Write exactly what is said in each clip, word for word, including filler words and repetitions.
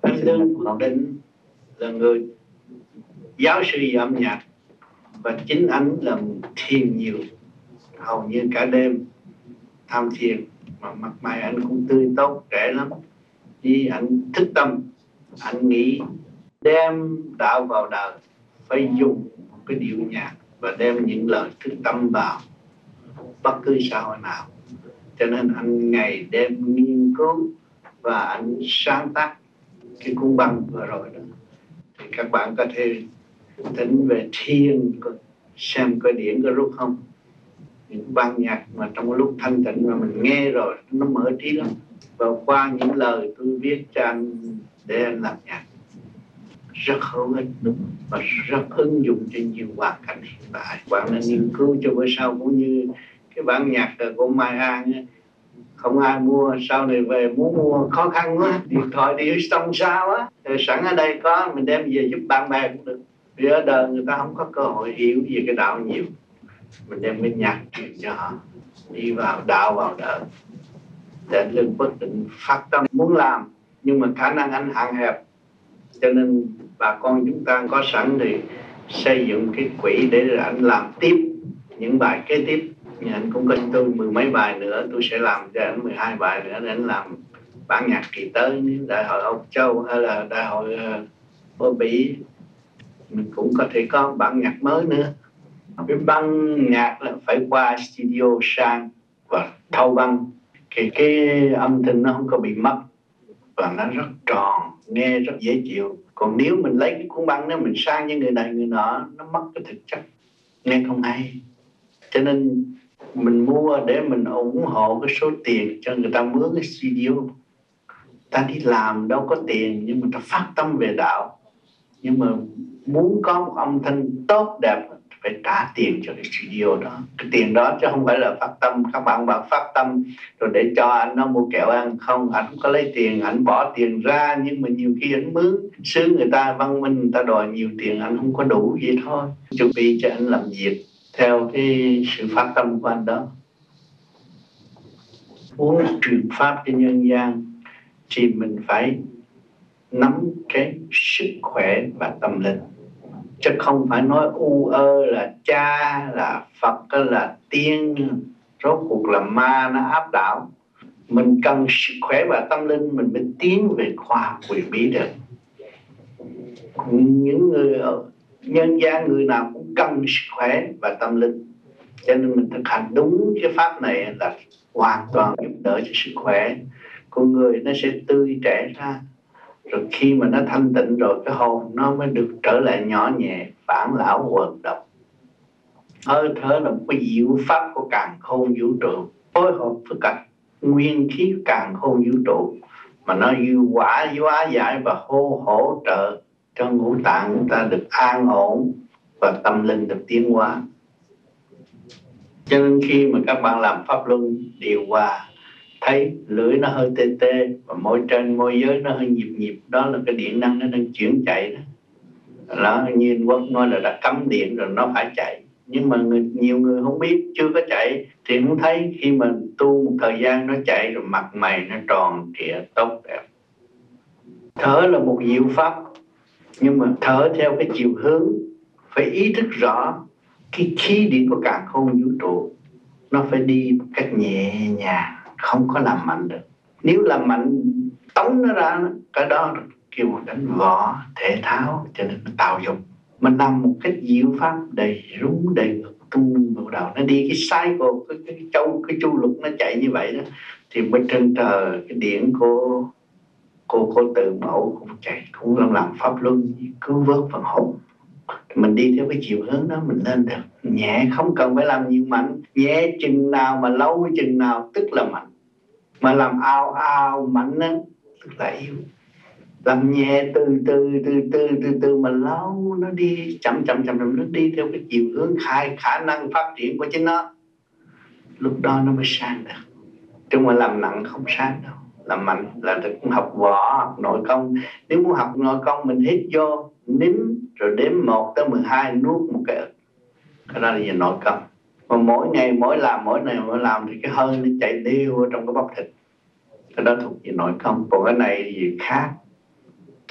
Anh Lương Quốc Định là người giáo sư về âm nhạc, và chính anh là thiền nhiều, hầu như cả đêm tham thiền, mà mặt mày anh cũng tươi tốt, trẻ lắm. Vì anh thức tâm, anh nghĩ đem đạo vào đời phải dùng một cái điệu nhạc và đem những lời thức tâm vào bất cứ xã hội nào. Cho nên anh ngày đêm nghiên cứu và anh sáng tác cái cuốn băng vừa rồi đó. Thì các bạn có thể tính về thiền, xem coi điển có rút không. Những ban nhạc mà trong lúc thanh tịnh mà mình nghe rồi nó mở trí lắm. Và qua những lời tôi viết cho anh để anh làm nhạc rất hữu ích, đúng, và rất ứng dụng trên nhiều hoàn cảnh hiện tại. Bạn nên nghiên cứu cho bữa sau, cũng như cái bản nhạc của Mai An ấy. Không ai mua, sau này về muốn mua khó khăn quá, điện thoại đi xong sao á, sẵn ở đây có, mình đem về giúp bạn bè cũng được. Vì ở đời người ta không có cơ hội hiểu về cái đạo nhiều, mình đem cái nhạc truyền cho họ, đi vào đạo vào đời. Để Lương Quốc Định phát tâm muốn làm, nhưng mà khả năng anh hạn hẹp, cho nên bà con chúng ta có sẵn thì xây dựng cái quỹ để anh làm tiếp những bài kế tiếp. Nhưng anh cũng có tôi mười mấy bài nữa, tôi sẽ làm cho anh mười hai bài nữa để anh làm bản nhạc kỳ tới. Nếu đại hội Âu Châu hay là đại hội ở uh, Bỉ, mình cũng có thể có bản nhạc mới nữa. Cái băng nhạc là phải qua studio sang và thâu băng, thì cái âm thanh nó không có bị mất và nó rất tròn, nghe rất dễ chịu. Còn nếu mình lấy cái cuốn băng đó mình sang với người này người nọ, nó mất cái thực chất, nghe không hay. Cho nên mình mua để mình ủng hộ cái số tiền cho người ta mướn cái studio. Ta đi làm đâu có tiền, nhưng mà ta phát tâm về đạo. Nhưng mà muốn có một âm thanh tốt đẹp phải trả tiền cho cái studio đó. Cái tiền đó chứ không phải là phát tâm. Các bạn bảo phát tâm rồi để cho anh nó mua kẹo ăn. Không, anh không có lấy tiền, anh bỏ tiền ra. Nhưng mà nhiều khi anh mướn xứ người ta văn minh, người ta đòi nhiều tiền, anh không có đủ, vậy thôi. Chuẩn bị cho anh làm việc theo cái sự phát tâm của anh đó. Muốn truyền pháp cho nhân gian thì mình phải nắm cái sức khỏe và tâm linh, chứ không phải nói u ơ là cha, là Phật, là tiên, rốt cuộc là ma nó áp đảo. Mình cần sức khỏe và tâm linh mình mới tiến về khoa học quyền bí được. Những người ở nhân gian người nào cũng cần sức khỏe và tâm linh, cho nên mình thực hành đúng cái pháp này là hoàn toàn giúp đỡ cho sức khỏe. Con người nó sẽ tươi trẻ ra, rồi khi mà nó thanh tịnh rồi cái hồn nó mới được trở lại nhỏ nhẹ, phản lão quần độc. Hơi thở là một cái diệu pháp của càn khôn vũ trụ, phối hợp với cả nguyên khí càn khôn vũ trụ mà nó dư quả hóa giải và hô hỗ trợ cho ngũ tạng chúng ta được an ổn và tâm linh được tiến hóa. Cho nên khi mà các bạn làm pháp luân điều hòa, thấy lưỡi nó hơi tê tê và môi trên môi dưới nó hơi nhịp nhịp, đó là cái điện năng nó đang chuyển chạy đó. Đó, như anh Quốc nói là đã cấm điện rồi nó phải chạy. Nhưng mà người, nhiều người không biết, chưa có chạy thì không thấy. Khi mà tu một thời gian nó chạy rồi mặt mày nó tròn trịa tốt đẹp. Thở là một diệu pháp, nhưng mà thở theo cái chiều hướng phải ý thức rõ cái khí điển của càn khôn vũ trụ. Nó phải đi một cách nhẹ nhàng, không có làm mạnh được. Nếu làm mạnh tống nó ra, cái đó kêu đánh võ thể thao, cho nên nó tạo dục. Mình làm một cách diệu pháp đầy rúng đầy ngực tung vào đầu, nó đi cái cycle, cái, cái châu cái chu luật nó chạy như vậy đó, thì bên trên trời cái điện của cô cô tự mẫu cũng chạy, cũng làm làm pháp luân cứu vớt phần hồn. Mình đi theo cái chiều hướng đó mình lên được nhẹ, không cần phải làm nhiều mạnh. Nhẹ chừng nào mà lâu chừng nào tức là mạnh, mà làm ao ao mạnh á tức là yếu. Làm nhẹ từ từ từ từ từ từ mà lâu nó đi chậm chậm chậm chậm, nó đi theo cái chiều hướng khai khả năng phát triển của chính nó, lúc đó nó mới sáng được. Chứ mà làm nặng không sáng đâu. Làm mạnh là được học võ, học nội công. Nếu muốn học nội công mình hít vô, nín rồi đếm một tới mười hai nuốt một cái ực. Cái đó là về nội công. Mà mỗi ngày mỗi làm, mỗi ngày mỗi làm thì cái hơi nó chạy đều trong cái bắp thịt. Cái đó thuộc về nội công. Còn cái này thì khác.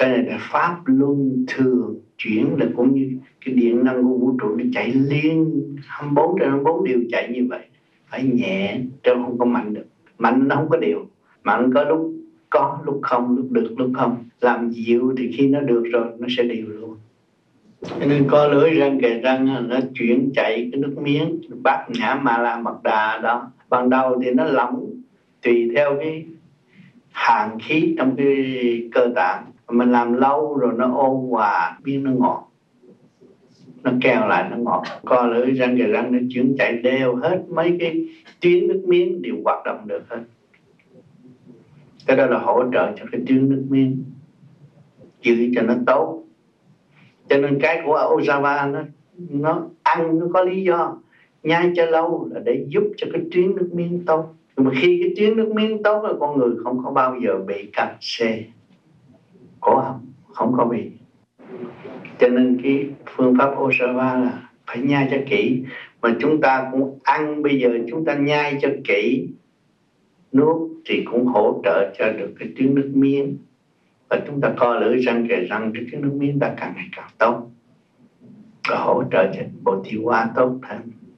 Cái này là pháp luân thường chuyển, là cũng như cái điện năng của vũ trụ nó chạy liên hai mươi bốn trên hai mươi bốn điều chạy như vậy. Phải nhẹ chứ không có mạnh được. Mạnh nó không có điều. Mạnh có lúc có, lúc không, lúc được, lúc không. Làm dịu thì khi nó được rồi nó sẽ điều luôn. Cho nên có lưỡi răng kề răng nó chuyển chạy cái nước miếng Bát Nhã Ma La Mật Đà đó. Ban đầu thì nó lỏng tùy theo cái hàn khí trong cái cơ tạng. Mình làm lâu rồi nó ôn hòa, biến nó ngọt, nó keo lại nó ngọt. Co lưỡi răng kề răng nó chuyển chạy đều hết mấy cái tuyến nước miếng đều hoạt động được hết. Cái đó là hỗ trợ cho cái tuyến nước miếng giữ cho nó tốt. Cho nên cái của Ozawa nó nó ăn nó có lý do, nhai cho lâu là để giúp cho cái tuyến nước miếng tốt. Nhưng mà khi cái tuyến nước miếng tốt là con người không có bao giờ bị căng xe cổ họng, không có bị. Cho nên cái phương pháp Ozawa là phải nhai cho kỹ. Mà chúng ta cũng ăn, bây giờ chúng ta nhai cho kỹ, nuốt thì cũng hỗ trợ cho được cái tuyến nước miếng. Và chúng ta co lưỡi răng kề răng, cái tuyến nước miếng ta càng ngày càng tốt, và hỗ trợ cho bộ tiêu hóa tốt hơn.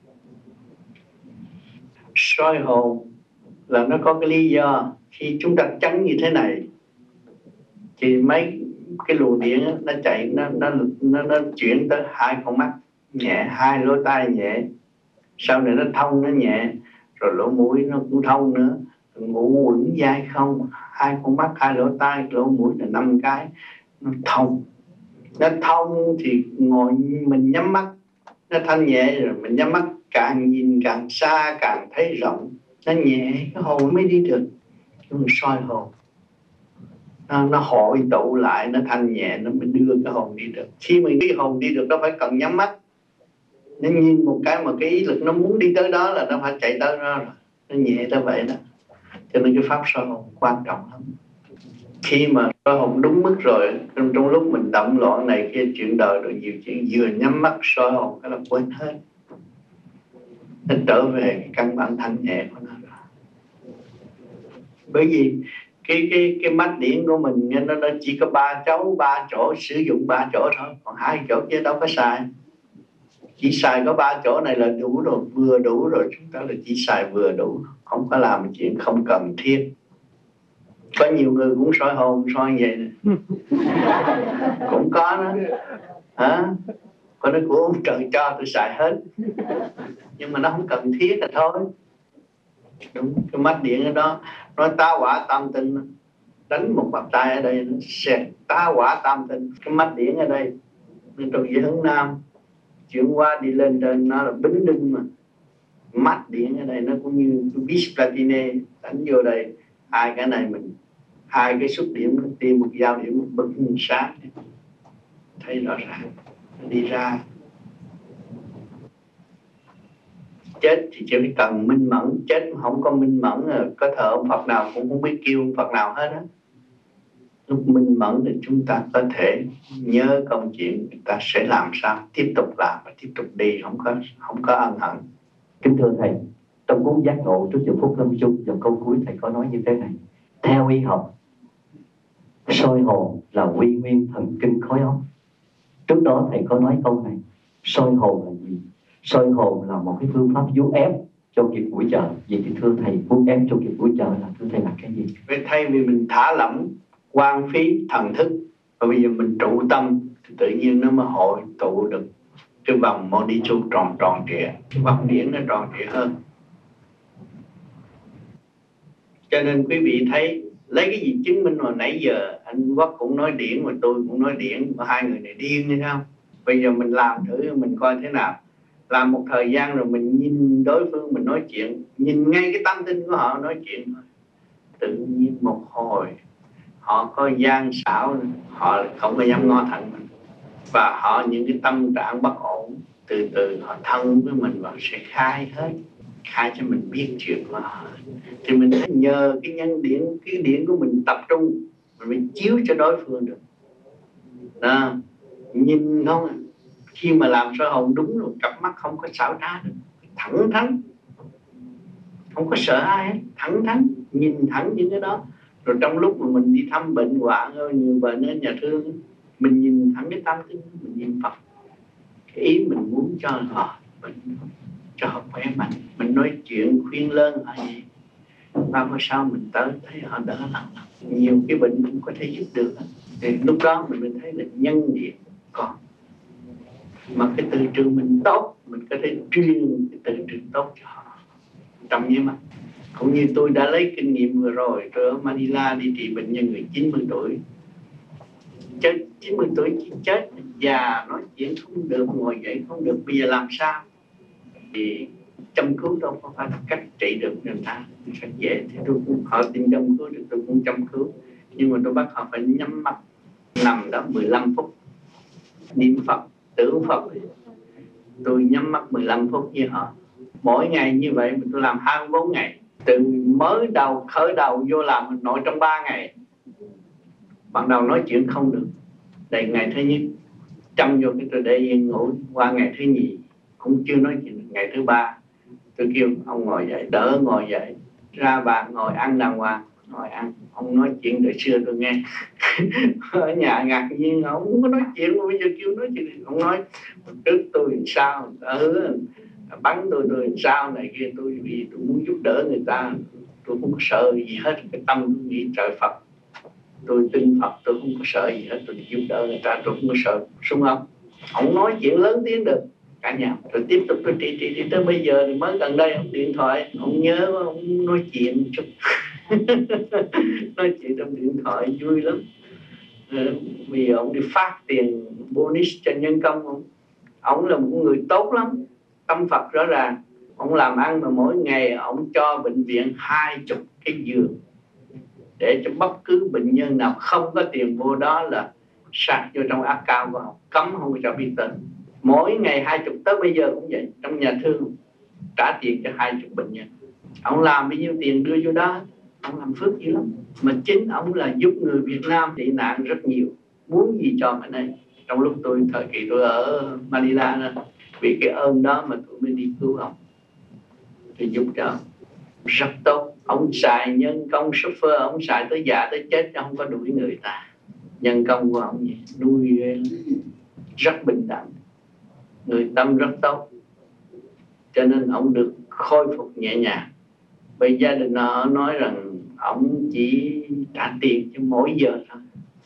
Soi hồn là nó có cái lý do. Khi chúng ta chấn như thế này thì mấy cái luồng điện nó chạy, nó nó nó, nó chuyển tới hai con mắt nhẹ, hai lỗ tai nhẹ, sau này nó thông nó nhẹ, rồi lỗ mũi nó cũng thông nữa, ngũ quẩn dai không, hai con mắt, hai lỗ tai, lỗ mũi là năm cái, nó thông. Nó thông thì ngồi mình nhắm mắt, nó thanh nhẹ rồi mình nhắm mắt, càng nhìn càng xa, càng thấy rộng, nó nhẹ, cái hồn mới đi được. Chúng soi hồn, nó, nó hội tụ lại, nó thanh nhẹ, nó mới đưa cái hồn đi được. Khi mình cái hồn đi được, nó phải cần nhắm mắt, nó nhìn một cái mà cái ý lực nó muốn đi tới đó là nó phải chạy tới đó rồi, nó nhẹ tới vậy đó. Cho nên cái pháp soi hồn quan trọng lắm. Khi mà soi hồn đúng mức rồi, trong, trong lúc mình động loạn này kia chuyện đời rồi nhiều chuyện, vừa nhắm mắt soi hồn cái là quên hết, nó trở về cái căn bản thanh nhẹ của nó rồi. Bởi vì cái cái cái mắt điển của mình nó nó chỉ có ba chỗ, ba chỗ sử dụng ba chỗ thôi, còn hai chỗ kia đâu có xài. Chỉ xài có ba chỗ này là đủ rồi, vừa đủ rồi. Chúng ta là chỉ xài vừa đủ, không có làm chuyện không cần thiết. Có nhiều người cũng soi hồn soi vậy này. Cũng có đó hả? Có nói của ông trời cho tôi xài hết, nhưng mà nó không cần thiết là thôi. Đúng, cái mắt điện ở đó nói tá hỏa tam tinh, đánh một bạt tay ở đây nó xẹt tá hỏa tam tinh. Cái mắt điện ở đây nên trong giới hướng nam chuyển qua đi lên trên nó là bính đinh, mà mắt điện ở đây nó cũng như vis platine đánh vô đây, hai cái này mình hai cái xúc điểm nó tiêm một dao điểm một bức sáng, thấy rõ ràng nó đi ra. Chết thì chỉ cần minh mẫn, chết không có minh mẫn có thờ ông Phật nào cũng không biết kêu ông Phật nào hết á. Lúc minh mẫn thì chúng ta có thể nhớ công chuyện, chúng ta sẽ làm sao tiếp tục làm và tiếp tục đi, không có không có ân hận. Kính thưa thầy, trong cuốn giác ngộ trước giờ phút lâm chung, vào câu cuối thầy có nói như thế này: theo y học, soi hồn là quy nguyên thần kinh khối óc. Trước đó thầy có nói câu này: soi hồn là gì? Soi hồn là một cái phương pháp vuốt ép cho kịp buổi chợ. Vậy thì thưa thầy, vuốt ép cho kịp buổi chợ là thưa thầy là cái gì? Vậy thay vì mình thả lỏng, quan phí thần thức, và bây giờ mình trụ tâm thì tự nhiên nó mới hội tụ được cái vòng Moni Chu tròn tròn trịa, cái vòng điển nó tròn trịa hơn. Cho nên quý vị thấy lấy cái gì chứng minh hồi nãy giờ anh Quốc cũng nói điển mà tôi cũng nói điển, mà hai người này điên hay không? Bây giờ mình làm thử mình coi thế nào. Làm một thời gian rồi mình nhìn đối phương mình nói chuyện, nhìn ngay cái tâm tinh của họ nói chuyện thôi, tự nhiên một hồi họ có gian xảo, họ không có dám ngó thẳng mình, và họ những cái tâm trạng bất ổn từ từ họ thân với mình và sẽ khai hết, khai cho mình biết chuyện của họ. Thì mình phải nhờ cái nhân điển, cái điển của mình tập trung, mình chiếu cho đối phương được đó. Nhìn không à, khi mà làm soi hồn đúng rồi, cặp mắt không có xảo trá được, thẳng thắn, không có sợ ai hết, thẳng thắn, nhìn thẳng những cái đó Rồi trong lúc mà mình đi thăm bệnh hoạn, nhiều bệnh ở nhà thương, mình nhìn thẳng cái tâm thức, mình nhìn Phật. Cái ý mình muốn cho họ, mình cho họ khỏe mạnh. Mình nói chuyện khuyên lơn họ gì, ba mươi sau mình tới thấy họ đỡ lần lần. Nhiều cái bệnh cũng có thể giúp được. Thì lúc đó mình mới thấy là nhân điện còn. Mà cái từ trường mình tốt, mình có thể truyền cái từ trường tốt cho họ trong nháy mắt. Cũng như tôi đã lấy kinh nghiệm vừa rồi, tôi ở Manila đi trị bệnh nhân người chín mươi tuổi. Chết chín mươi tuổi chỉ chết, già nói chuyện không được, ngồi dậy không được, bây giờ làm sao? Thì chăm cứu đâu có phải là cách trị được người ta rất dễ. Thì tôi cũng, họ tin chăm cứu được tôi cũng chăm cứu, nhưng mà tôi bắt họ phải nhắm mắt nằm đó mười lăm phút, niệm Phật, tưởng Phật. Tôi nhắm mắt mười lăm phút như họ. Mỗi ngày như vậy mà tôi làm hai mươi bốn ngày. Từ mới đầu khởi đầu vô làm nội trong ba ngày. Ban đầu nói chuyện không được, đầy ngày thứ nhất chăm vô cái tôi để yên ngủ. Qua ngày thứ nhì cũng chưa nói chuyện được. Ngày thứ ba tôi kêu ông ngồi dậy, đỡ ngồi dậy, ra bàn ngồi ăn đàng hoàng. Ngồi ăn, ông nói chuyện đời xưa tôi nghe. Ở nhà ngạc nhiên, ông không có nói chuyện mà bây giờ kêu nói chuyện. Ông nói trước tôi làm sao, ừ, bắn tôi tôi làm sao này kia. Tôi vì tôi muốn giúp đỡ người ta, tôi không có sợ gì hết. Cái tâm tôi nghĩ trời Phật, tôi tin Phật, tôi không có sợ gì hết. Tôi giúp đỡ người ta, tôi không có sợ súng ống. Ông nói chuyện lớn tiếng được cả nhà. Rồi tiếp tục tôi trị trị trị tới bây giờ thì mới gần đây ông điện thoại, ông nhớ ông nói chuyện chút. Nói chuyện trong điện thoại vui lắm. Vì ông đi phát tiền bonus cho nhân công. Ông ông là một người tốt lắm, tâm Phật rõ ràng. Ông làm ăn mà mỗi ngày ông cho bệnh viện hai chục cái giường, để cho bất cứ bệnh nhân nào không có tiền vô đó là sạc vô trong account của ông, cấm không cho biết tên. Mỗi ngày hai chục, tới bây giờ cũng vậy. Trong nhà thương trả tiền cho hai chục bệnh nhân. Ông làm bao nhiêu tiền đưa vô đó. Ông làm phước dữ lắm. Mà chính ông là giúp người Việt Nam tị nạn rất nhiều, muốn gì cho cái này. Trong lúc tôi thời kỳ tôi ở Manila đó, vì cái ơn đó mà tôi mới đi cứu ông, tôi giúp cho ông rất tốt. Ông xài nhân công shopper, ông xài tới già tới chết, không có đuổi người ta. Nhân công của ông gì nuôi rất bình đẳng, người tâm rất tốt, cho nên ông được khôi phục nhẹ nhàng. Bởi gia đình họ nói rằng ông chỉ trả tiền cho mỗi giờ thôi.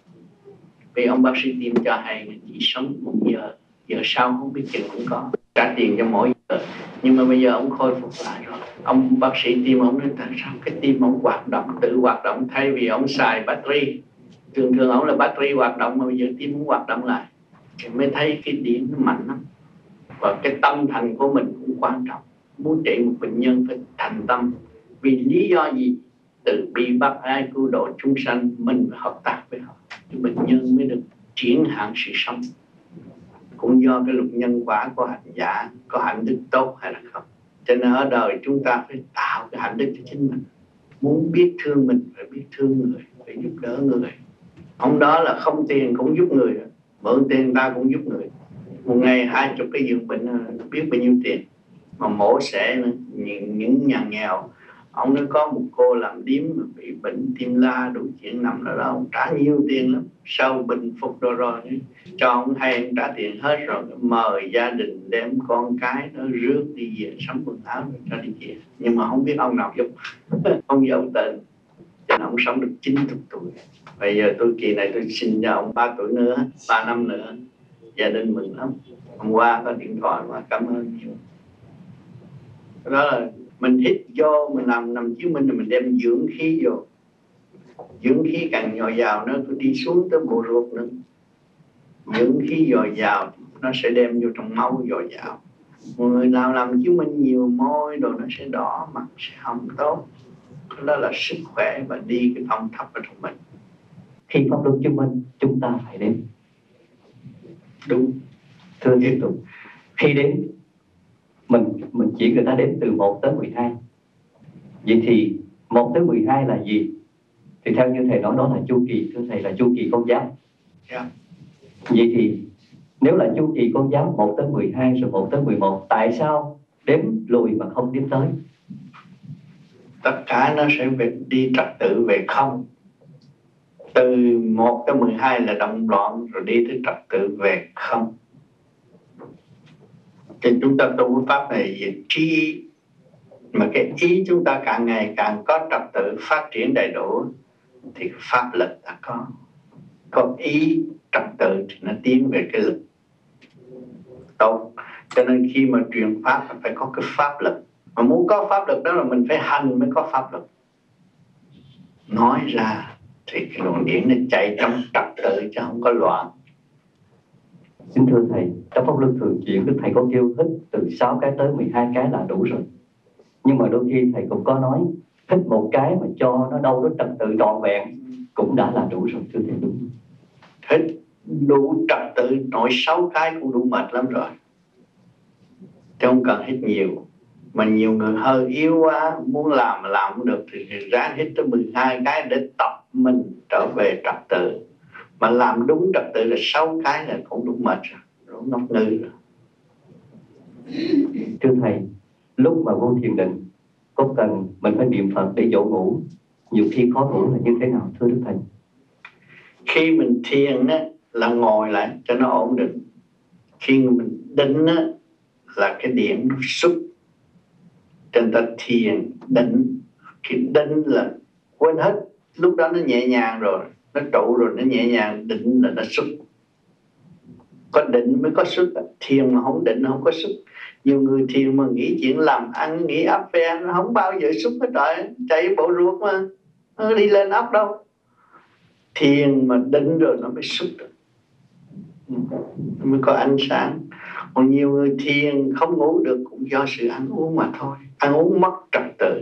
Vì ông bác sĩ tim cho hay chỉ sống một giờ, giờ sau không biết chừng cũng có. Trả tiền cho mỗi giờ. Nhưng mà bây giờ ông khôi phục lại rồi. Ông bác sĩ tim ông nói tại sao cái tim ông hoạt động, tự hoạt động, thay vì ông xài battery. Thường thường ông là battery hoạt động mà bây giờ tim ông hoạt động lại. Thì mới thấy cái điểm nó mạnh lắm. Và cái tâm thành của mình cũng quan trọng. Muốn trị một bệnh nhân phải thành tâm. Vì lý do gì? Từ bi bác ái cứu độ chúng sanh, mình phải hợp tác với họ, thì bệnh nhân mới được triển hạn sự sống. Cũng do cái luật nhân quả của hành giả có hạnh đức tốt hay là không. Cho nên ở đời chúng ta phải tạo cái hạnh đức cho chính mình. Muốn biết thương mình phải biết thương người, phải giúp đỡ người. Ông đó là không tiền cũng giúp người, mượn tiền ta cũng giúp người. Một ngày hai chục cái giường bệnh biết bao nhiêu tiền. Mà mổ xẻ những, những nhà nghèo. Ông nói có một cô làm điếm mà bị bệnh tim la đủ chuyện nằm ở đó, ông trả nhiều tiền lắm. Sau bình phục rồi rồi cho ông hay ông trả tiền hết rồi, mời gia đình đem con cái nó rước đi về, sắm quần áo rồi cho đi về. Nhưng mà không biết ông nào giúp. Ông giàu tên, cho nên ông sống được chín mươi tuổi. Bây giờ tôi kỳ này tôi xin cho ông ba tuổi nữa, ba năm nữa. Gia đình mừng lắm. Hôm qua có điện thoại mà cảm ơn nhiều. Đó là mình hít vô, mình làm nằm chiếu minh, mình đem dưỡng khí vô. Dưỡng khí càng dồi dào nó cứ đi xuống tới bộ ruột nữa. Dưỡng khí dồi dào nó sẽ đem vô trong máu dồi dào. Một người nào làm chiếu minh nhiều môi rồi nó sẽ đỏ, mặt sẽ hồng tốt. Đó là sức khỏe và đi cái phong thấp ở trong mình. Khi pháp luân chứng minh chúng ta phải đến. Đúng. Thưa tiếp tục. Khi đến mình mình chỉ người ta đến từ một tới mười hai. Vậy thì một tới mười hai là gì? Thì theo như thầy nói đó là chu kỳ, thưa thầy, là chu kỳ con giáp. Yeah. Vậy thì nếu là chu kỳ con giáp một tới mười hai rồi một tới mười một, tại sao đếm lùi mà không đếm tới? Tất cả nó sẽ về, đi trật tự về không. Từ một tới mười hai là động loạn, rồi đi tới trật tự về không. Cho chúng ta tu pháp này về trí ý. Mà cái ý chúng ta càng ngày càng có trật tự, phát triển đầy đủ, thì pháp lực đã có. Có ý trật tự thì nó tiến về cái lực tốt. Cho nên khi mà truyền pháp là phải có cái pháp lực. Mà muốn có pháp lực đó là mình phải hành mới có pháp lực. Nói ra thì cái luồng điển nó chạy trong trật tự chứ không có loạn. Xin thưa Thầy, trong pháp luân thường chuyển Đức Thầy có kêu hít từ sáu cái tới mười hai cái là đủ rồi. Nhưng mà đôi khi Thầy cũng có nói hít một cái mà cho nó đâu đó trật tự trọn vẹn cũng đã là đủ rồi, thưa Thầy đúng. Hít đủ trật tự nội sáu cái cũng đủ mệt lắm rồi, chứ không cần hít nhiều. Mà nhiều người hơi yếu quá, muốn làm mà làm không được thì ráng hít tới mười hai cái để tập mình trở về trật tự. Mà làm đúng trật tự là sáu cái là cũng đủ mệt rồi, cũng ngốc ngư rồi. Thưa Thầy, lúc mà vô thiền định có cần mình phải niệm Phật để dỗ ngủ? Nhiều khi khó ngủ là như thế nào thưa Đức Thầy? Khi mình thiền á, là ngồi lại cho nó ổn định. Khi mình định á, là cái điện nó xuất. Trên ta thiền định, khi định là quên hết, lúc đó nó nhẹ nhàng rồi, nó trụ rồi, nó nhẹ nhàng, định là nó xuất. Có định mới có xuất, thiền mà không định nó không có xuất. Nhiều người thiền mà nghĩ chuyện làm ăn, nghĩ ấp ve, nó không bao giờ xuất hết trời, chạy bộ ruột mà, nó đi lên ấp đâu. Thiền mà định rồi nó mới xuất được, nó mới có ánh sáng. Còn nhiều người thiền không ngủ được cũng do sự ăn uống mà thôi. Ăn uống mất trật tự,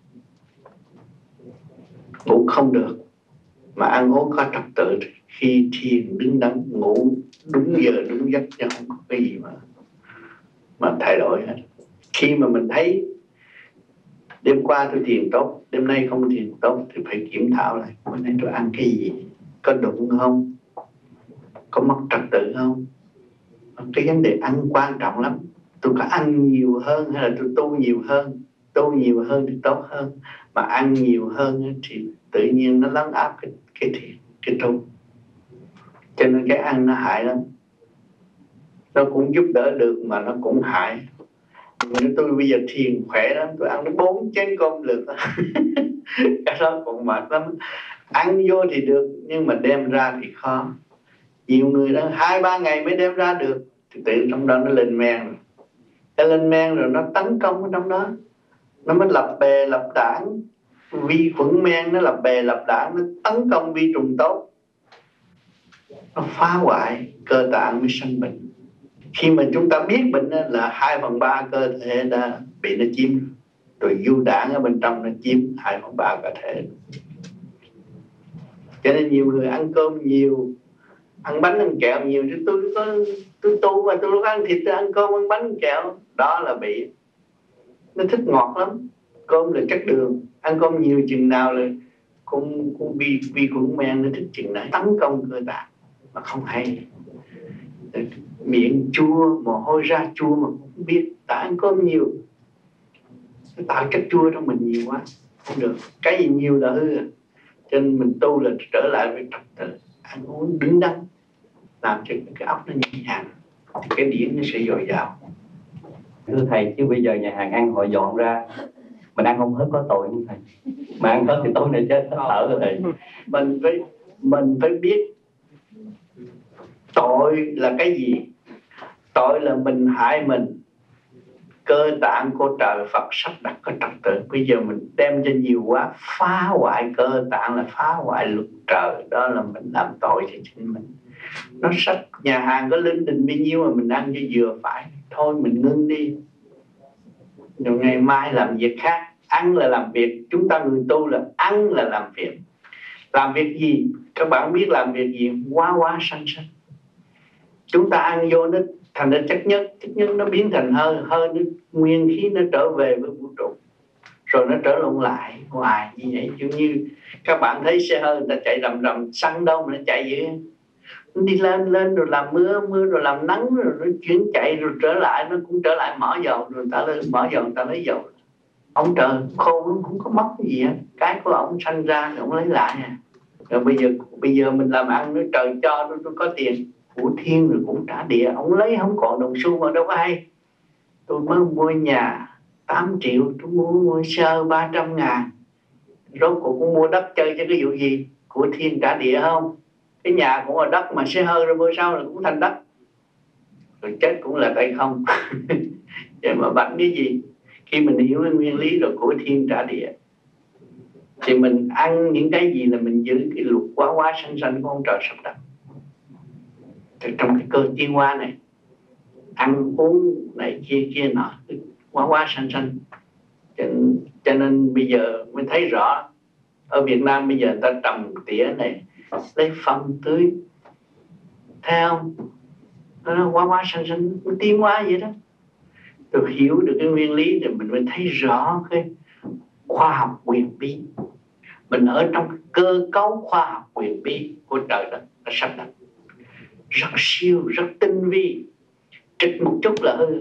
ngủ không được. Mà ăn uống có trật tự, khi thiền đứng đắn, ngủ đúng giờ đúng giấc, chứ không có cái gì mà mà thay đổi hết. Khi mà mình thấy đêm qua tôi thiền tốt, đêm nay không thiền tốt, thì phải kiểm thảo lại bữa nay tôi ăn cái gì, có đụng không, có mất trật tự không. Cái vấn đề ăn quan trọng lắm. Tôi có ăn nhiều hơn hay là tôi tu nhiều hơn? Tu nhiều hơn thì tốt hơn, mà ăn nhiều hơn thì tự nhiên nó lấn áp cái cái thiền, cái tu. Cho nên cái ăn nó hại lắm. Nó cũng giúp đỡ được mà nó cũng hại. Nếu tôi bây giờ thiền khỏe lắm, tôi ăn đến bốn chén cơm được. Cái đó cũng mệt lắm. Ăn vô thì được, nhưng mà đem ra thì khó. Nhiều người đó hai ba ngày mới đem ra được, thì tự trong đó nó lên men rồi. Nó lên men rồi nó tấn công ở trong đó, nó mới lập bè lập đảng. Vi khuẩn men nó lập bè lập đảng, nó tấn công vi trùng tốt, nó phá hoại cơ tạng mới sanh bệnh. Khi mà chúng ta biết bệnh là hai phần ba cơ thể đã bị nó chiếm, rồi du đảng ở bên trong nó chiếm hai phần ba cơ thể. Cho nên nhiều người ăn cơm nhiều, ăn bánh ăn kẹo nhiều. Chứ tôi có tôi tu mà tôi lúc ăn thịt, tôi ăn cơm ăn bánh ăn kẹo, đó là bị nó thích ngọt lắm. Cơm là chất đường, ăn cơm nhiều chừng nào là con con vi vi khuẩn men nó thích chừng này, tấn công cơ tạng mà không hay. Miệng chua, mồ hôi ra chua mà không biết, ta ăn cơm nhiều, nó tạo chất chua trong mình nhiều quá, không được. Cái gì nhiều là hư à. Cho nên mình tu là trở lại với trật tự, ăn uống đứng đắn, làm cho cái óc nó nhẹ nhàng, thì cái điển nó sẽ dồi dào. Thưa Thầy, chứ bây giờ nhà hàng ăn họ dọn ra, mình ăn không hết có tội không Thầy? Mà ăn hết thì tối nay chết thở rồi Thầy. Mình phải, mình phải biết tội là cái gì. Tội là mình hại mình. Cơ tạng của trời Phật sắp đặt có trật tự. Bây giờ mình đem cho nhiều quá, phá hoại cơ tạng là phá hoại luật trời. Đó là mình làm tội cho chính mình. Nó sắp nhà hàng có linh đình bao nhiêu mà mình ăn cho vừa phải, thôi mình ngưng đi, rồi ngày mai làm việc khác. Ăn là làm việc. Chúng ta người tu là ăn là làm việc. Làm việc gì? Các bạn biết làm việc gì? Quá quá sanh sanh. Chúng ta ăn vô nó thành ra chất nhất, chất nhất nó biến thành hơi, hơi nó nguyên khí nó trở về với vũ trụ, rồi nó trở lộn lại hoài như vậy. Giống như các bạn thấy xe hơi người ta chạy rầm rầm, xăng đâu mà nó chạy vậy, nó đi lên lên rồi làm mưa, mưa rồi làm nắng, rồi nó chuyển chạy rồi trở lại, nó cũng trở lại mở dầu, rồi người ta lên mở dầu, người ta lấy dầu. Ông trời khôn không có mất cái gì hết, cái của ông sanh ra thì ông lấy lại à. Rồi bây giờ bây giờ mình làm ăn, nói trời cho tôi, tôi có tiền, của thiên rồi cũng trả địa. Ông lấy không còn đồng xu mà đâu có hay. Tôi mới mua nhà tám triệu, tôi mua, mua sơ ba trăm ngàn, rốt cuộc cũng mua đất chơi cho cái vụ gì, của thiên trả địa không. Cái nhà cũng là đất mà xe hơi rồi bữa sau là cũng thành đất, rồi chết cũng là tay không. Vậy mà bắn cái gì? Khi mình hiểu cái nguyên lý rồi của thiên trả địa thì mình ăn những cái gì là mình giữ cái luật quá quá sanh sanh của ông trời sắp đặt. Thì trong cái cơ tiến hóa này, ăn uống này kia kia nọ, quá quá sanh sanh. Cho, cho nên bây giờ mới thấy rõ ở Việt Nam bây giờ người ta trồng tỉa này lấy phân tưới, thấy không? Nó quá quá sanh sanh, tiến hóa vậy đó. Tôi hiểu được cái nguyên lý thì mình mới thấy rõ cái khoa học quyền bí. Mình ở trong cơ cấu khoa học quyền bí của trời đất nó sắp đặt, rất siêu, rất tinh vi. Trịch một chút là hư.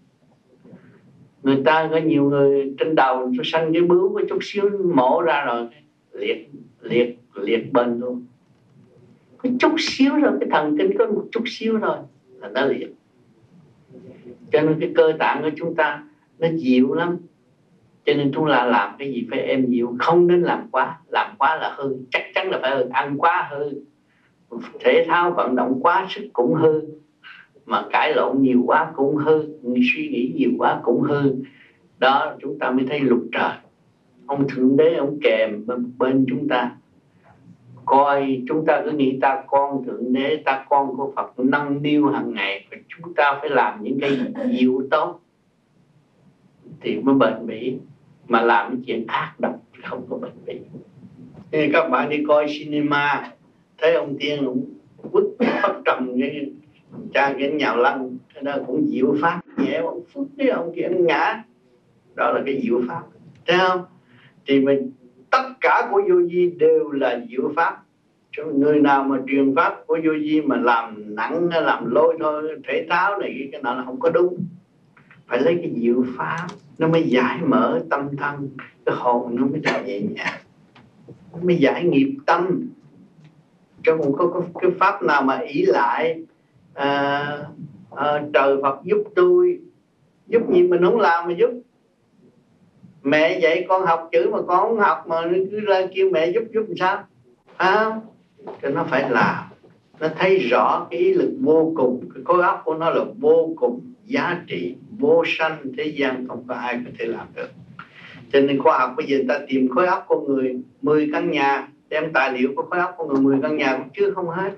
Người ta có nhiều người trên đầu nó sanh cái bướu, có chút xíu mổ ra rồi liệt liệt liệt bên luôn. Có chút xíu rồi, cái thần kinh có một chút xíu rồi là nó liệt. Cho nên cái cơ tạng của chúng ta nó dịu lắm. Cho nên chúng ta làm cái gì phải êm dịu, không nên làm quá. Làm quá là hư, chắc chắn là phải hư. Ăn quá hư, thể thao vận động quá sức cũng hư, mà cãi lộn nhiều quá cũng hư, suy nghĩ nhiều quá cũng hư. Đó, chúng ta mới thấy luật trời. Ông Thượng Đế ông kèm bên, bên chúng ta, coi chúng ta cứ nghĩ ta con Thượng Đế, ta con của Phật, nâng niu hàng ngày. Chúng ta phải làm những cái dịu tốt thì mới bền bỉ. Mà làm những chuyện ác độc không có bền bỉ. Nên các bạn đi coi cinema, thấy ông Tiên ông quýt phát trầm cái cha cái nhào lăn, cái đó cũng diệu pháp nhẹ, ông phút cái ông kia ông ngã, đó là cái diệu pháp, thấy không? Thì mình tất cả của vô vi đều là diệu pháp. Người nào mà truyền pháp của vô vi mà làm nặng, làm lôi thôi, thể thao này cái nào là không có đúng. Phải lấy cái diệu pháp nó mới giải mở tâm thân, cái hồn nó mới được nhẹ nhàng, nó mới giải nghiệp tâm. Chứ không có, có cái pháp nào mà ỷ lại à, à, trời Phật giúp tôi, giúp gì mình không làm mà giúp. Mẹ dạy con học chữ mà con không học mà cứ ra kêu mẹ giúp giúp làm sao? À, cho nó phải làm. Nó thấy rõ cái ý lực vô cùng, cái khối óc của nó là vô cùng giá trị, vô sanh, thế gian không có ai có thể làm được. Cho nên khoa học bây giờ ta tìm khối óc con người mười căn nhà, đem tài liệu của khối óc con người mười căn nhà cũng chưa không hết.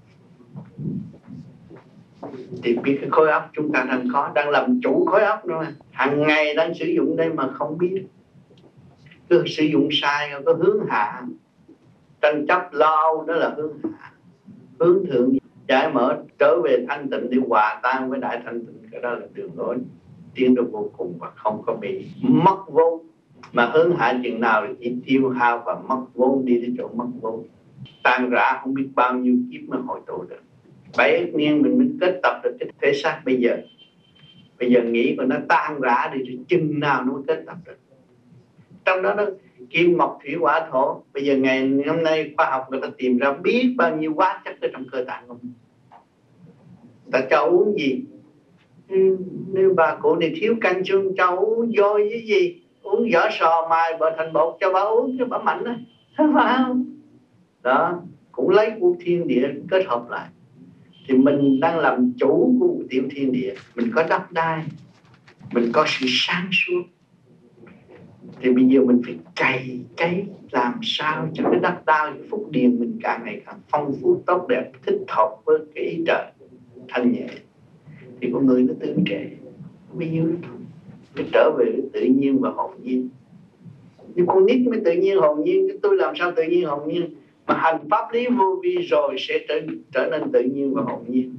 Thì biết cái khối óc chúng ta đang có, đang làm chủ khối óc nữa mà. Hàng ngày đang sử dụng đây mà không biết. Cứ sử dụng sai, có hướng hạ. Tranh chấp lo đó là hướng hạ. Hướng thượng giải mở trở về thanh tịnh để hòa tan với đại thanh tịnh. Cái đó là đường lối tiến được vô cùng và không có bị mất vốn. Mà hướng hạ chừng nào thì chỉ tiêu hao và mất vốn, đi đến chỗ mất vốn. Tan rã không biết bao nhiêu kiếp mới hồi tụ được. Bảy ức niên mình mới kết tập được cái thể xác bây giờ. Bây giờ nghĩ còn nó tan rã đi thì chừng nào nó mới kết tập được. Trong đó nó kim mộc thủy hỏa thổ. Bây giờ ngày hôm nay khoa học người ta tìm ra biết bao nhiêu hóa chất ở trong cơ tạng của mình. Ta cho uống gì? Nếu bà cụ này thiếu canxi cho uống vôi với gì? Uống vỏ sò mài bờ thành bột cho bà uống cho bà mạnh đó. Thấy phải không? Đó, cũng lấy của thiên địa kết hợp lại. Thì mình đang làm chủ của tiểu thiên địa. Mình có đất đai, mình có sự sáng suốt. Thì bây giờ mình phải cày cấy làm sao cho cái đất đai, cái phúc điền mình càng ngày càng phong phú tốt đẹp, thích hợp với cái ý trời thanh nhẹ. Thì con người nó tự trệ bao nhiêu đó thôi. Phải trở về tự nhiên và hồn nhiên. Nhưng con nít mới tự nhiên hồn nhiên, tôi làm sao tự nhiên hồn nhiên? Mà hành pháp lý vô vi rồi sẽ trở, trở nên tự nhiên và hồn nhiên.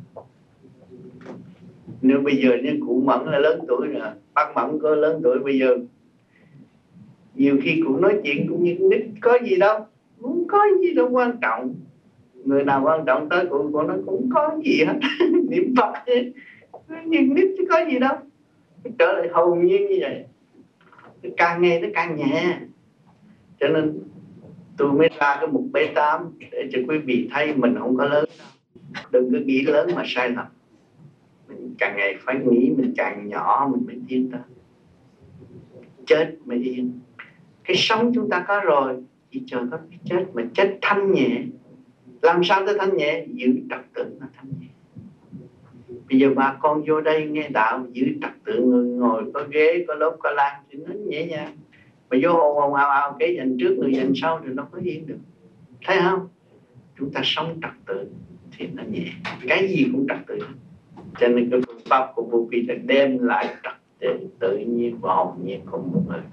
Nếu bây giờ như cụ Mẫn là lớn tuổi rồi, bác Mẫn có lớn tuổi bây giờ, nhiều khi cụ nói chuyện cũng như nít, có gì đâu, không có gì đâu quan trọng. Người nào quan trọng tới cụ, cụ nói cũng có gì hết. Niệm Phật như nít chứ có gì đâu. Trở lại hồn nhiên như vậy, càng ngày nó càng nhẹ. Cho nên Tôi mới ra cái mục B tám để cho quý vị thấy mình không có lớn đâu. Đừng có nghĩ lớn mà sai lầm. Mình càng ngày phải nghĩ mình càng nhỏ mình mới tiến tới. Chết mới yên. Cái sống chúng ta có rồi, chỉ chờ có cái chết, mà chết thanh nhẹ. Làm sao tới thanh nhẹ? Giữ trật tự nó thanh nhẹ. Bây giờ bà con vô đây nghe đạo, giữ trật tự, người ngồi có ghế, có lốp, có lan thì nó nhẹ nhàng. Mà vô hồn hồn ào ào cái dành trước người dành sau thì nó có yên được. Thấy không? Chúng ta sống trật tự thì nó nhẹ. Cái gì cũng trật tự. Cho nên cái phương pháp của vô vi là đem lại trật tự tự nhiên và hồn nhiên cùng một người.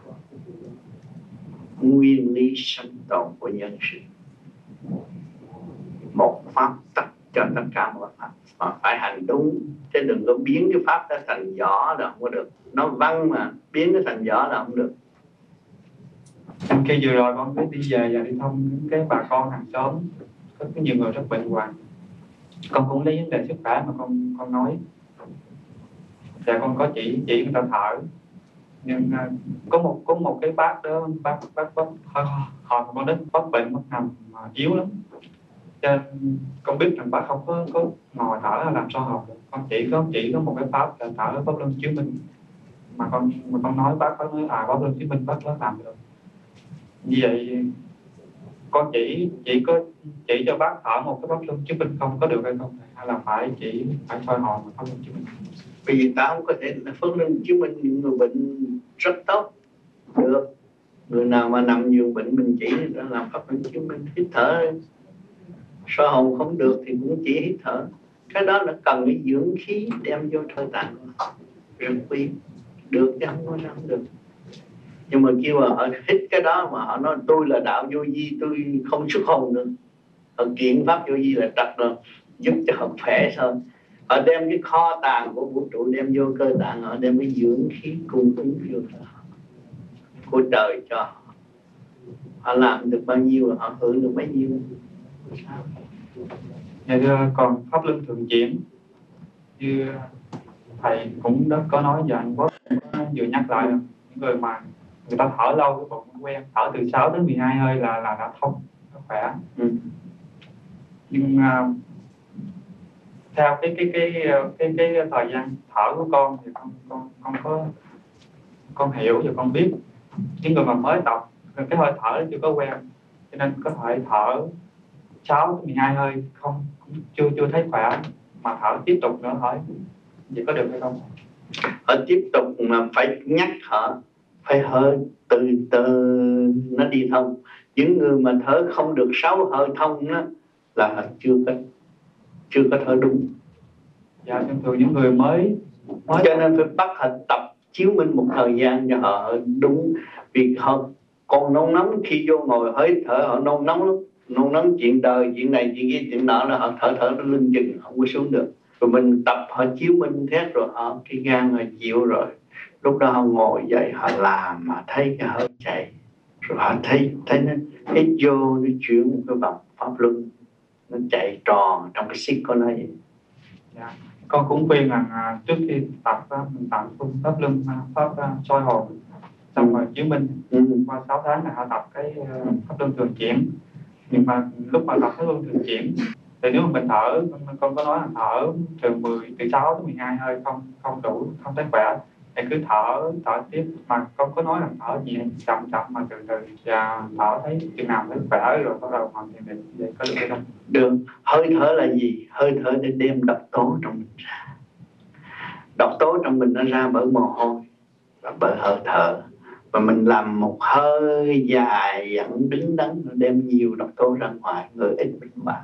Nguyên lý sinh tồn của nhân sinh. Một pháp tất cho tất cả mọi pháp, mà phải hành đúng, chứ đừng có biến cái pháp đó thành vỏ là không có được. Nó văn mà biến nó thành vỏ là không được. Khi vừa rồi con mới đi về và đi thăm cái bà con hàng xóm, có nhiều người rất bệnh hoạn. Con cũng lấy vấn đề sức khỏe mà con con nói. Và con có chỉ chỉ người ta thở. Nhưng uh, có một có một cái bác đó, bác bác bác họ họ con đến bác bệnh, bác nằm mà yếu lắm. Cho nên con biết rằng bác không có có ngồi thở làm sao học được. Con chỉ có chỉ có một cái pháp là thở pháp luân chiếu minh. Mà con mà con nói bác có nói à pháp luân chiếu minh bác có làm được. Như vậy con chỉ chỉ có chỉ cho bác thở một cái pháp luân chiếu minh không có được hay không, hay là phải chỉ phải soi hồn pháp luân chiếu minh? Bởi vì ta không có thể pháp luân chiếu minh những người bệnh rất tốt được. Người nào mà nằm giường bệnh mình chỉ là làm pháp luân chiếu minh, hít thở. Soi hồn không được thì cũng chỉ hít thở. Cái đó nó cần cái dưỡng khí đem vô thơ tạng rất quý. Được chứ không có sao không được. Nhưng mà kêu mà họ hít cái đó mà họ nói tôi là đạo vô vi, tôi không xuất hồn nữa. Họ kiện pháp vô vi là trật rồi, giúp cho họ khỏe thôi. Họ đem cái kho tàng của vũ trụ đem vô cơ tạng, họ đem cái dưỡng khí cung ứng vô của trời cho họ. Họ làm được bao nhiêu họ hưởng được bấy nhiêu. Dạ thưa, còn pháp luân thường chuyển như thầy cũng đã có nói và anh Quốc vừa nhắc lại là những người mà người ta thở lâu cái bụng quen, thở từ sáu đến mười hai hơi là là đã thông, đã khỏe. Ừ. Nhưng uh, theo cái cái cái cái cái thời gian thở của con thì con con con có con hiểu và con biết những người mà mới tập cái hơi thở chưa có quen, cho nên có thể thở sáu đến mười hai hơi không chưa chưa thấy khỏe mà thở tiếp tục nữa thôi, vậy có được hay không? Họ tiếp tục mà phải nhắc họ phải hơi từ từ nó đi thông. Những người mà thở không được sáu hơi thông đó là họ chưa có chưa có thở đúng. Dạ, thường thường những người mới, mới cho nên phải bắt họ tập chiếu minh một thời gian cho họ đúng. Vì họ còn nôn nóng khi vô ngồi hơi thở họ nôn nóng lắm, nôn nóng chuyện đời chuyện này chuyện kia chuyện nọ là họ thở thở nó lưng chừng không có xuống được. Rồi mình tập họ chiếu minh thét rồi họ cái gan họ chịu rồi, lúc đó họ ngồi dậy họ làm mà thấy cái hơi chạy rồi họ thấy thấy nó hít vô nó chuyển một cái vòng pháp luân nó chạy tròn trong cái xích của nó vậy. Dạ. Con cũng khuyên rằng à, trước khi tập á, mình tập phương pháp luân pháp uh, soi hồn xong rồi chiếu minh. Ừ. Qua sáu tháng là họ tập cái uh, pháp luân thường chuyển. Nhưng mà lúc mà tập pháp luân thường chuyển thì nếu mà mình thở, con có nói là thở từ mười từ sáu đến mười hai hơi không không đủ, không thấy khỏe thì cứ thở thở tiếp, mà con có nói là thở nhẹ chậm chậm mà từ từ và thở thấy chừng nào thấy khỏe rồi bắt đầu hoàn thiện định, vậy có được hay không? Được. Hơi thở là gì? Hơi thở để đem độc tố trong mình ra. Độc tố trong mình nó ra bởi mồ hôi và bởi hơi thở, và mình làm một hơi dài dẫn đứng đắn nó đem nhiều độc tố ra ngoài, người ít bệnh hoạn.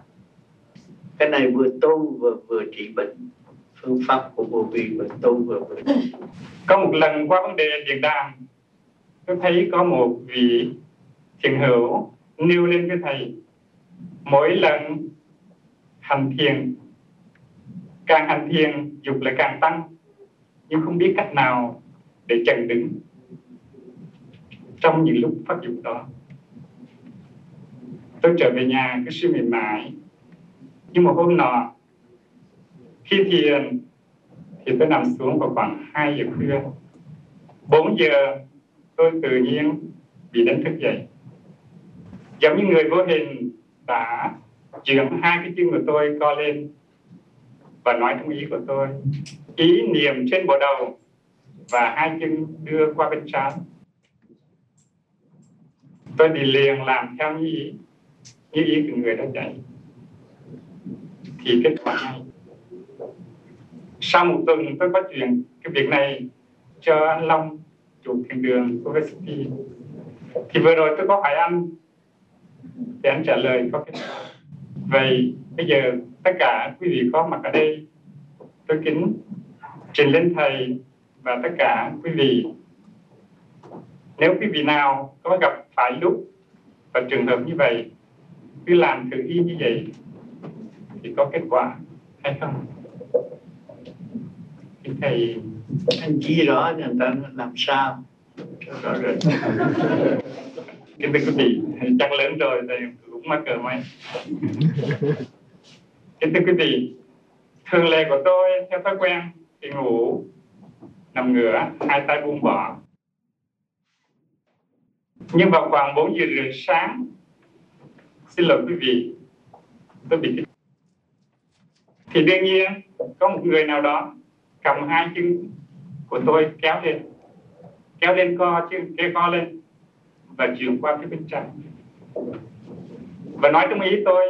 Cái này vừa tu vừa vừa trị bệnh, phương pháp của vô vi vừa tu vừa vừa trị. Có một lần qua vấn đề điện đàm, tôi thấy có một vị thiền hữu nêu lên với thầy, mỗi lần hành thiền, càng hành thiền dục lại càng tăng, nhưng không biết cách nào để chặn đứng trong những lúc phát dục đó. Tôi trở về nhà cứ suy mệt mỏi. Nhưng một hôm nọ khi thiền thì tôi nằm xuống vào khoảng hai giờ khuya. Bốn giờ tôi tự nhiên bị đánh thức dậy. Giống như người vô hình đã chuyển hai cái chân của tôi co lên và nói trong ý của tôi, ý niệm trên bộ đầu, và hai chân đưa qua bên trái. Tôi đi liền làm theo như ý, như ý của người đã dạy, thì kết quả này. Sau một tuần tôi có chuyện cái việc này cho anh Long, chủ thiền đường của University. Thì vừa rồi tôi có hỏi anh, thì anh trả lời có kết quả. Vậy bây giờ tất cả quý vị có mặt ở đây, tôi kính trình lên thầy và tất cả quý vị, nếu quý vị nào có gặp phải lúc và trường hợp như vậy, cứ làm thử y như vậy thì có kết quả hay không? Thì thầy anh chỉ rõ người ta làm sao cho rõ rệt. Kính thưa quý vị, chắc lớn rồi thầy cũng mắc cỡ mấy. Kính thưa quý vị, thường lệ của tôi theo thói quen thì ngủ nằm ngửa, hai tay buông bỏ. Nhưng vào khoảng bốn giờ rưỡi sáng, xin lỗi quý vị, tôi bị kích. Thì đương nhiên có một người nào đó cầm hai chân của tôi kéo lên, kéo lên co chân, kéo co lên và chuyển qua phía bên trái, và nói trong ý tôi,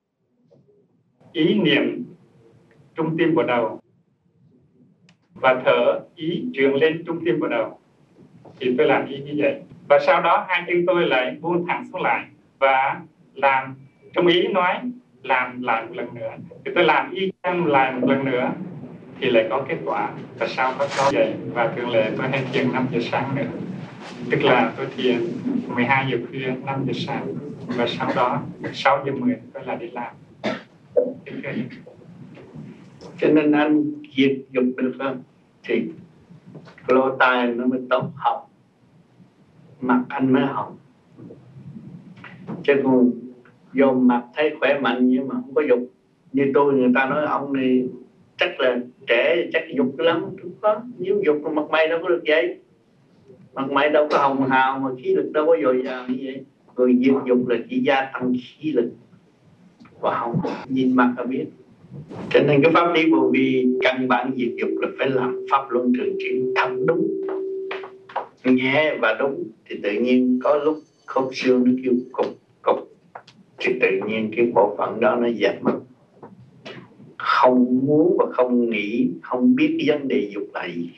ý niệm trung tim bộ đầu và thở ý chuyển lên trung tim bộ đầu. Thì tôi làm ý như vậy, và sau đó hai chân tôi lại buông thẳng xuống lại và làm trong ý nói làm lại một lần nữa. Thì tôi làm y chang lại một lần nữa thì lại có kết quả. Và sau đó có vậy, và thường lệ tôi hay thiền năm giờ sáng nữa, tức là tôi thiền mười hai giờ khuya, năm giờ sáng, và sau đó sáu giờ mười tôi lại đi làm. Cho nên anh diệt dục được không? Thì lỗ tai nó mới tốt, học mặt anh mới học. Chứ còn dồn mặt thấy khỏe mạnh nhưng mà không có dục. Như tôi, người ta nói ông này chắc là trẻ, chắc dục lắm. Không có, nếu dục mà mặt mày đâu có được vậy. Mặt mày đâu có hồng hào mà khí lực đâu có dồi dào như vậy. Người diệt dục là chỉ gia tăng khí lực và không nhìn mặt là biết. Cho nên cái pháp lý vô vi căn bản diệt dục là phải làm pháp luân thường chuyển thật đúng, nhẹ và đúng, thì tự nhiên có lúc khớp xương nó kêu cục cục thì tự nhiên cái bộ phận đó nó dẹp mất. Không muốn và không nghĩ, không biết cái vấn đề dục là gì.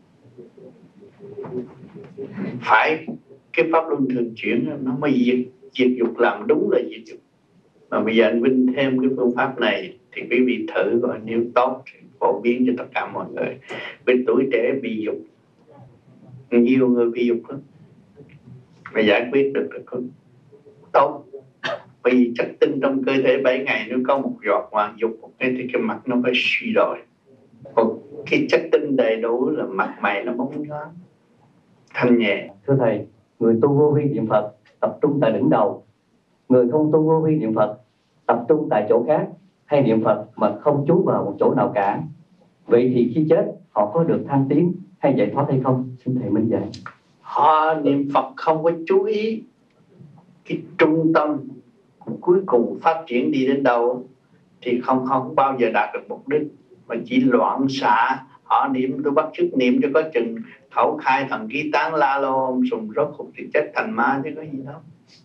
Phải cái pháp luân thường chuyển nó mới diệt, diệt dục, làm đúng là diệt dục. Mà bây giờ anh Vinh thêm cái phương pháp này thì quý vị thử coi, nếu tốt thì phổ biến cho tất cả mọi người. Vì tuổi trẻ bị dục, nhiều người bị dục lắm, mà giải quyết được là có tốt. Bởi vì chất tinh trong cơ thể bảy ngày nếu có một giọt mà dục một cái thì cái mặt nó phải suy đồi. Còn khi chất tinh đầy đủ là mặt mày nó bóng nhoáng, thanh nhẹ. Thưa thầy, người tu vô vi niệm Phật tập trung tại đỉnh đầu, người không tu vô vi niệm Phật tập trung tại chỗ khác, hay niệm Phật mà không chú vào một chỗ nào cả. Vậy thì khi chết họ có được thăng tiến hay giải thoát hay không? Xin thầy minh giải. Họ niệm Phật không có chú ý cái trung tâm cuối cùng phát triển đi đến đâu thì không không bao giờ đạt được mục đích, mà chỉ loạn xạ. Họ niệm, tôi bắt chước niệm cho có chừng khẩu khai thần khí tán la lô sùng rốt cục thì chết thành ma chứ có gì đâu.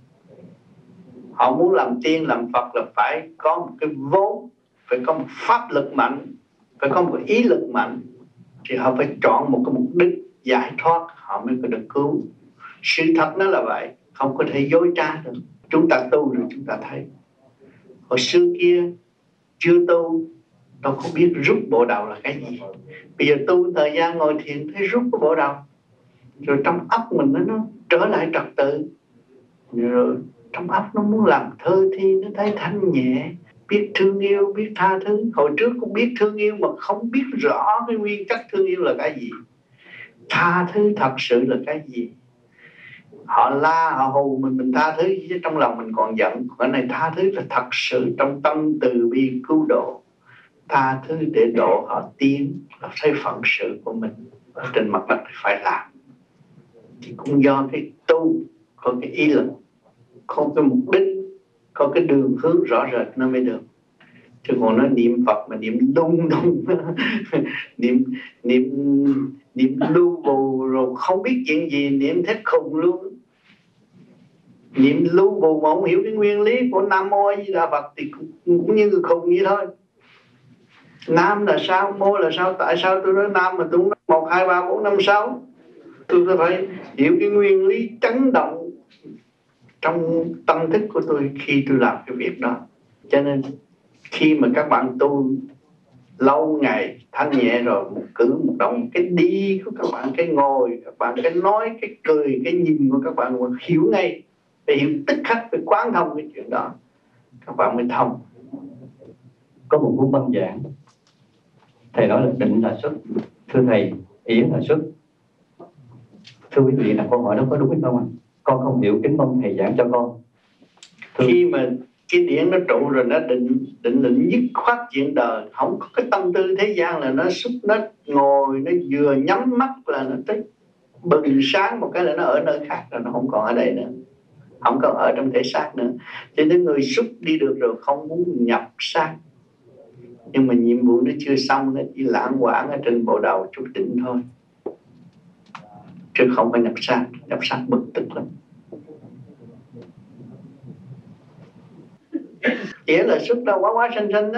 Họ muốn làm tiên làm Phật là phải có một cái vốn, phải có một pháp lực mạnh, phải có một ý lực mạnh, thì họ phải chọn một cái mục đích giải thoát, họ mới có được cứu. Sự thật nó là vậy, không có thể dối trá được. Chúng ta tu rồi chúng ta thấy, hồi xưa kia chưa tu đâu có biết rút bộ đầu là cái gì. Bây giờ tu thời gian ngồi thiền thấy rút cái bộ đầu, rồi trong óc mình nó, nó trở lại trật tự, rồi trong óc nó muốn làm thơ thi, nó thấy thanh nhẹ, biết thương yêu, biết tha thứ. Hồi trước cũng biết thương yêu mà không biết rõ cái nguyên chất thương yêu là cái gì, tha thứ thật sự là cái gì. Họ la họ hù mình, mình tha thứ chứ trong lòng mình còn giận. Cái này tha thứ là thật sự trong tâm từ bi cứu độ, tha thứ để độ họ tiến, là thấy phận sự của mình ở trên mặt đất phải làm. Thì cũng do cái tu có cái ý lực, có cái mục đích, có cái đường hướng rõ rệt nó mới được. Chứ còn nó niệm Phật mà niệm lung tung niệm niệm niệm lưu bù rồi không biết chuyện gì, niệm thế khùng luôn. Niệm lưu bù mà không hiểu cái nguyên lý của Nam Mô A Di Đà Phật thì cũng, cũng như người khùng vậy thôi. Nam là sao, mô là sao, tại sao tôi nói Nam mà tôi nói một hai ba bốn năm sáu? Tôi có phải hiểu cái nguyên lý chấn động trong tâm thức của tôi khi tôi làm cái việc đó. Cho nên khi mà các bạn tu lâu ngày thanh nhẹ rồi, một cử một động, cái đi của các bạn, cái ngồi các bạn, cái nói, cái cười, cái nhìn của các bạn hiểu ngay, phải hiểu tức khắc, phải quán thông cái chuyện đó, các bạn mới thông. Có một cuốn băng giảng, thầy nói là định là xuất. Thưa thầy, yến là xuất. Thưa quý vị, là câu hỏi đó có đúng hay không ạ? Con không hiểu, kính mong thầy giảng cho con. Thưa... Khi mà cái điển nó trụ rồi, nó định định định dứt khoát chuyện đời, không có cái tâm tư thế gian là nó xúc, nó ngồi, nó vừa nhắm mắt là nó tới bừng sáng một cái là nó ở nơi khác rồi, nó không còn ở đây nữa, không còn ở trong thể xác nữa. Cho nên người xúc đi được rồi không muốn nhập xác, nhưng mà nhiệm vụ nó chưa xong, nó chỉ lãng quảng ở trên bộ đầu chút đỉnh thôi, chứ không phải nhập xác. Nhập xác bực tức lắm. Yến là xuất đâu quá quá sinh sinh đó.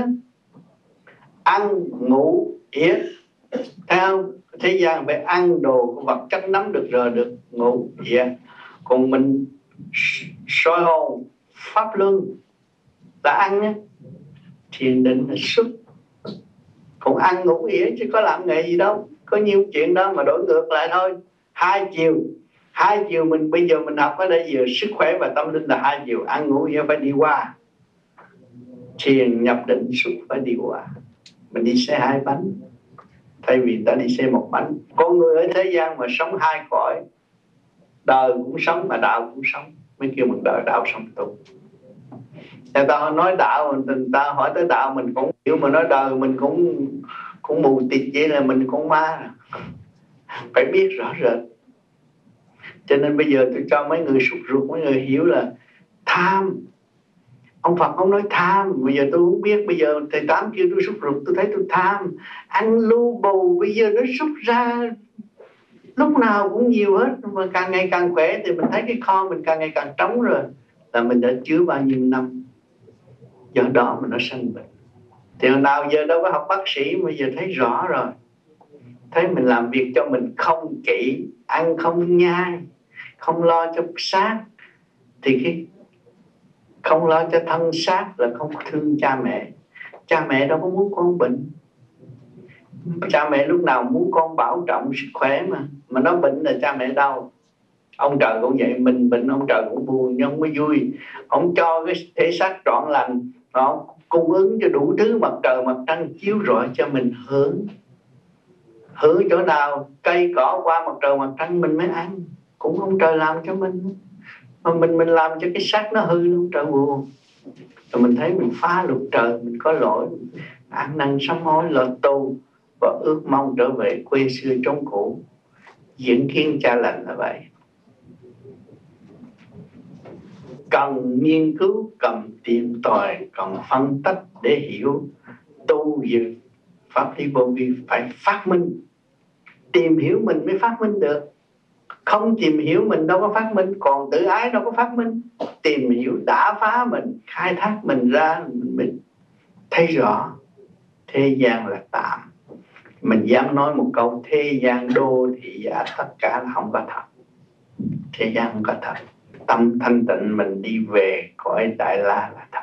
Ăn ngủ yến, theo thế gian phải ăn đồ của vật chất nắm được rồi được ngủ yến. Còn mình soi hồn pháp luân là ăn á, thiền định là xuất. Còn ăn ngủ yến chứ có làm nghề gì đâu, có nhiều chuyện đó mà đổi ngược lại thôi. Hai chiều, hai chiều mình bây giờ mình học ở đây giờ sức khỏe và tâm linh là hai chiều, ăn ngủ yến phải đi qua. Thiền nhập định xuất phải đi qua. Mình đi xe hai bánh thay vì ta đi xe một bánh. Con người ở thế gian mà sống hai cõi, đời cũng sống mà đạo cũng sống, mới kêu mình đời đạo sống tu. Người ta nói đạo, người ta hỏi tới đạo mình cũng hiểu, mà nói đời mình cũng cũng mù tịt vậy là mình cũng ma. Phải biết rõ rệt. Cho nên bây giờ tôi cho mấy người sụt ruột, mấy người hiểu là tham. Ông Phật không nói tham, bây giờ tôi không biết, bây giờ thầy Tám kêu tôi sút ruột, tôi thấy tôi tham. Ăn lưu bù bây giờ nó sút ra lúc nào cũng nhiều hết, mà càng ngày càng khỏe thì mình thấy cái kho mình càng ngày càng trống rồi, là mình đã chứa bao nhiêu năm, do đó mà nó sanh bệnh. Thì nào giờ đâu có học bác sĩ, bây giờ thấy rõ rồi, thấy mình làm việc cho mình không kỹ, ăn không nhai, không lo cho xác, thì cái không lo cho thân xác là không thương cha mẹ. Cha mẹ đâu có muốn con bệnh. Cha mẹ lúc nào muốn con bảo trọng sức khỏe mà. Mà nó bệnh là cha mẹ đau. Ông trời cũng vậy, mình bệnh ông trời cũng buồn nhưng mới vui. Ông cho cái thể xác trọn lành, nó cung ứng cho đủ thứ mặt trời mặt trăng chiếu rọi cho mình hưởng. Hưởng chỗ nào cây cỏ qua mặt trời mặt trăng mình mới ăn, cũng ông trời làm cho mình. Mà mình mình làm cho cái xác nó hư luôn, trời buồn. Rồi mình thấy mình phá luật trời, mình có lỗi, ăn năn sám hối lọt tu và ước mong trở về quê xưa chốn cũ. Diễn kiến cha lành là vậy. Cần nghiên cứu, cần tìm tòi, cần phân tích để hiểu. Tu về pháp lý vô vi phải phát minh. Tìm hiểu mình mới phát minh được. Không tìm hiểu mình đâu có phát minh, còn tự ái đâu có phát minh. Tìm hiểu đã phá mình, khai thác mình ra, mình thấy rõ thế gian là tạm. Mình dám nói một câu, thế gian đô thị giả tất cả là không có thật. Thế gian không có thật. Tâm thanh tịnh mình đi về cõi Đại La là thật.